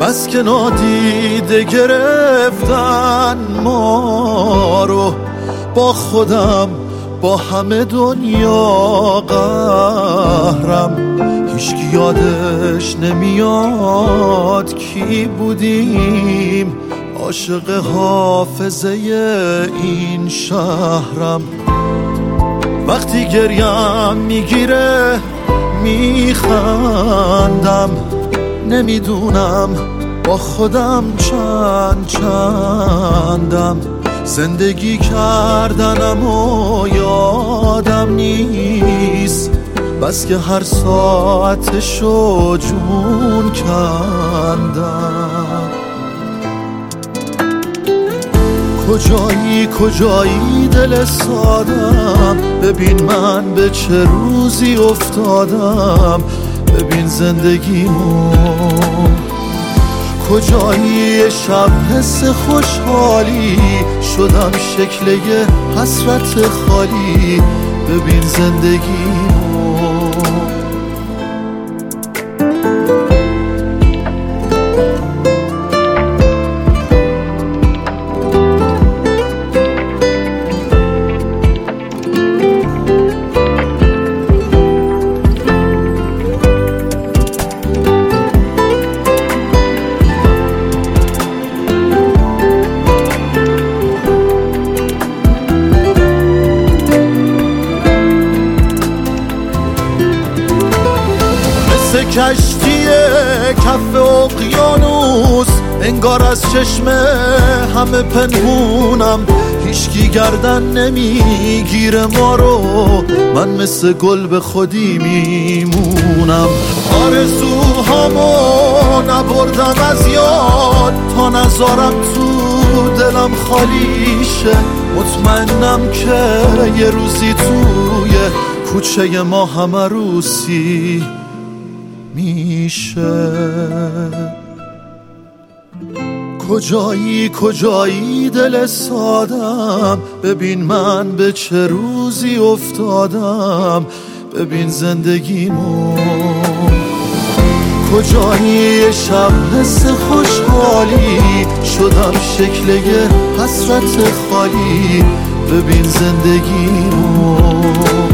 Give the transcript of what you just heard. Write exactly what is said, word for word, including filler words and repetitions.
بس که نادیده گرفتن ما رو، با خودم با همه دنیا قهرم. هیچکی یادش نمیاد کی بودیم، عاشق حافظه این شهرم. وقتی گریم میگیره میخندم، نمیدونم با خودم چند چندم. زندگی کردنم و یادم نیست، بس که هر ساعتشو جون کندم. کجایی کجایی دل سادم، ببین من به چه روزی افتادم، ببین زندگیمو. کجایی شب حس خوشحالی، شدم شکل یه حسرت خالی، ببین زندگیمو. کشتی کف اقیانوس، انگار از چشم همه پنهونم. هیچکی گردن نمیگیره ما رو، من مثل گل به خودی میمونم. آرزوهامو نبردم از یاد، تا نذارم تو دلم خالی شه. مطمئنم که یه روزی توی کوچه ما همه روسی میشه. کجایی کجایی دل سادم، ببین من به چه روزی افتادم، ببین زندگیمو. کجایی شب حس خوشحالی، شدم شکل یه حسرت خالی، ببین زندگیمو.